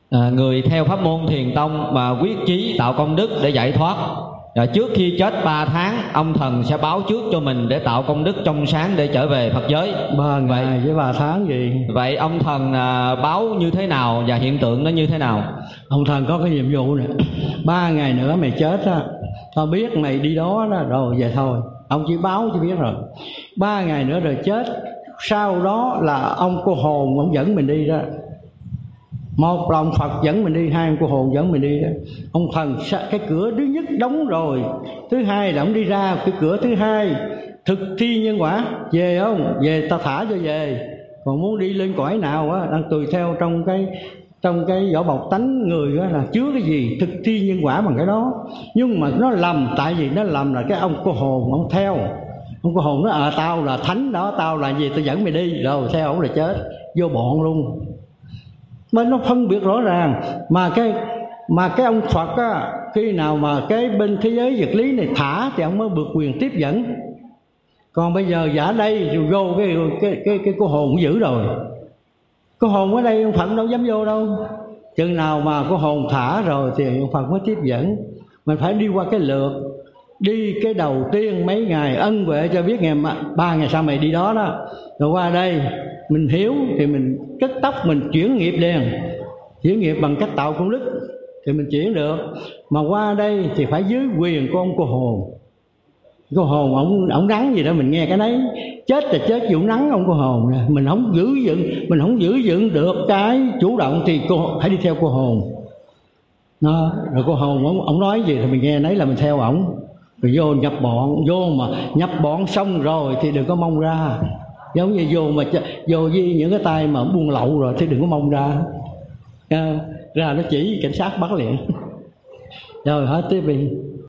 Người theo pháp môn Thiền Tông mà quyết chí tạo công đức để giải thoát, trước khi chết 3 tháng ông thần sẽ báo trước cho mình để tạo công đức trong sáng để trở về Phật giới. 3 ngày với 3 tháng gì? Vậy ông thần báo như thế nào và hiện tượng nó như thế nào? Ông thần có cái nhiệm vụ này: 3 ngày nữa mày chết á, tao biết mày đi đó đó, rồi về thôi. Ông chỉ báo cho biết rồi. 3 ngày nữa rồi chết. Sau đó là ông cô hồn ông dẫn mình đi đó. Một là ông Phật dẫn mình đi, hai ông cô hồn dẫn mình đi đó. Ông thần cái cửa thứ nhất đóng rồi, thứ hai là ông đi ra cái cửa thứ hai thực thi nhân quả. Về không? Về ta thả cho về. Còn muốn đi lên cõi nào á, đang tùy theo trong cái vỏ bọc tánh người đó là chứa cái gì, thực thi nhân quả bằng cái đó. Nhưng mà nó lầm, tại vì nó lầm là cái ông cô hồn ông theo. Ông cô hồn nói tao là thánh đó, tao là gì, tao dẫn mày đi, rồi theo ổng là chết, vô bọn luôn. Mà nó phân biệt rõ ràng. Mà cái ông Phật á, khi nào mà cái bên thế giới vật lý này thả thì ông mới được quyền tiếp dẫn. Còn bây giờ giả đây rồi vô cái cô hồn cũng giữ rồi. Cô hồn ở đây ông Phật đâu dám vô đâu. Chừng nào mà cô hồn thả rồi thì ông Phật mới tiếp dẫn. Mình phải đi qua cái lượt, đi cái đầu tiên mấy ngày ân huệ cho biết ngày 3 ngày sau mày đi đó đó. Rồi qua đây mình hiếu thì mình cất tóc mình chuyển nghiệp liền. Chuyển nghiệp bằng cách tạo công đức thì mình chuyển được. Mà qua đây thì phải dưới quyền của ông cô hồn. Cô hồn ổng nắng gì đó mình nghe cái đấy. Chết là chết vụ nắng ông cô hồn nè. Mình không giữ dựng được cái chủ động thì hãy đi theo cô hồn đó. Rồi cô hồn ổng nói gì thì mình nghe nấy là mình theo ổng. Rồi vô nhập bọn, vô mà nhập bọn xong rồi thì đừng có mong ra. Giống như vô với những cái tay mà buôn lậu rồi thì đừng có mong ra. Ra nó chỉ cảnh sát bắt liền. Rồi hết tiếp đi.